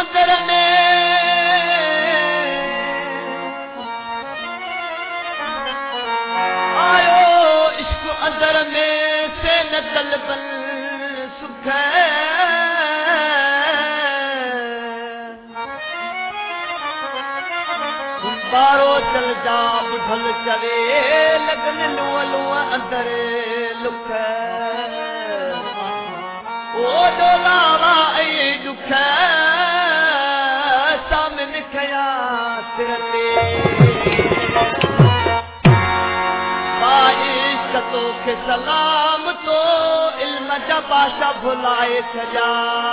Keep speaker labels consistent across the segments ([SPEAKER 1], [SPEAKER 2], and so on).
[SPEAKER 1] अंदर में आयो इश्क अंदर में से न तलबन सुख बारो चल जा बुझल चले लगन लुआ लुआ अंदर लुक ओ डोलावा ऐ दुख सामने खया तिरते बाइश तो के सलाम तो इल्म जा बाशा भुलाए सजा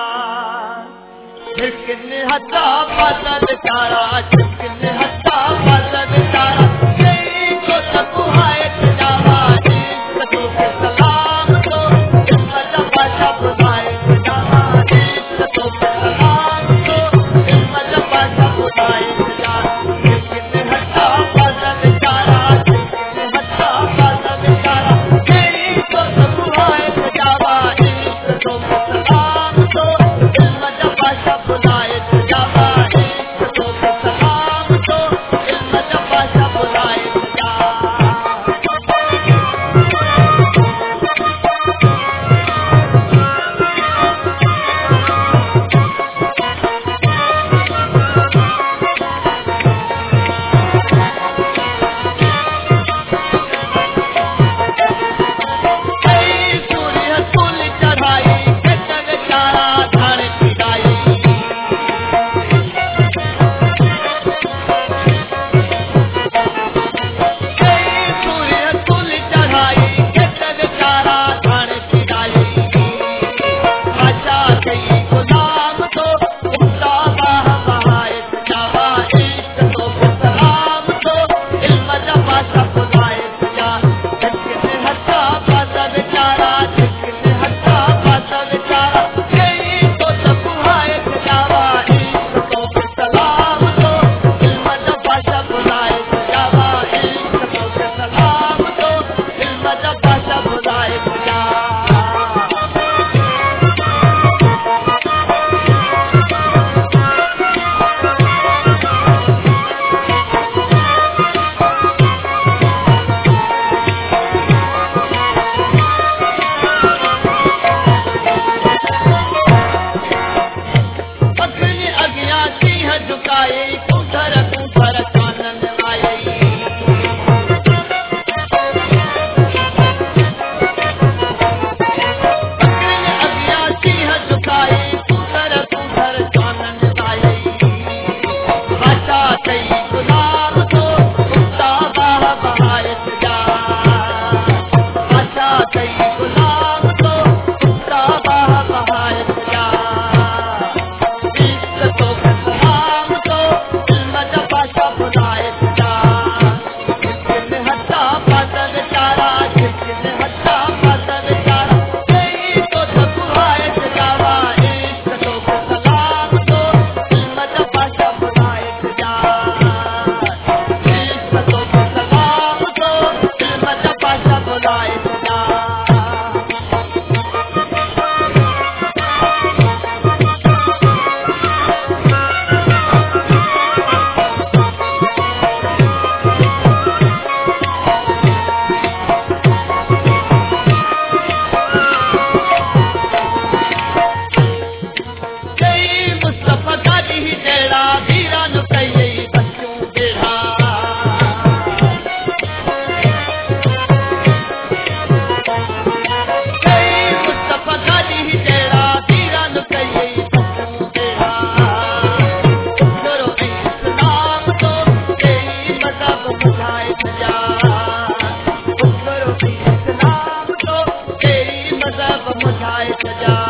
[SPEAKER 1] झिकन हथा पातल तारा झिकन हथा पातल तारा कई को सकुहाए सजावा तो के सलाम तो इल्म जा बाशा भुलाए सजावा तो के सलाम तो इल्म जा बाशा भुलाए सजा झिकन हथा पातल तारा झिकन हथा पातल तारा कई को सकुहाए सजावा तो के सलाम तो इल्म जा बाशा बुलाए सजावा तो के सलाम तो इल्म जा बाशा बुलाए सजा सूर्य तुल चढ़ाई कटन चारा धान पिटाई सूर्य तुल चढ़ाई कटन चारा धान पिटाई आशा कई गुलाम तो उल्टा बाह बहाए सजावा इश्क तो के सलाम तो इल्म जा बाशा बुलाए सजा झिकन हथा पाता बेचारा झिकन हथा पाता बेचारा कई तो सकुहाए सजावा इश्क तो के सलाम तो इल्म जा बाशा बुलाए सजावा इश्क तो के सलाम तो इल्म जा बाशा बुलाए सजा अग्नि अज्ञा सिंह झुकाए कुठर कुठर कानन आए अग्नि अज्ञा सिंह झुकाए कुठर कुठर कानन आए आशा कई गुलाम तो उल्टा बाह बहाए सजा आशा कई गुलाम तो उल्टा बाह बहाए सजा इश्क तो के सलाम तो इल्म जा बाशा बुलाए सजा झिकन हथा पातल तारा झिकन हथा पातल तारा कई तो सकुहाए सजावा इश्क तो के सलाम तो इल्म जा बाशा बुलाए सजा इश्क तो के सलाम तो इल्म जा बाशा बुलाए सजा कई मुस्तफा गाजी ही जड़ा धीरा नु कई बच्चों बेड़ा कई मुस्तफा गाजी ही जड़ा धीरा नु कई बच्चों बेड़ा करो इस्लाम तो कई मज़हब बुझाए सजा करो इस्लाम तो कई मज़हब बुझाए सजा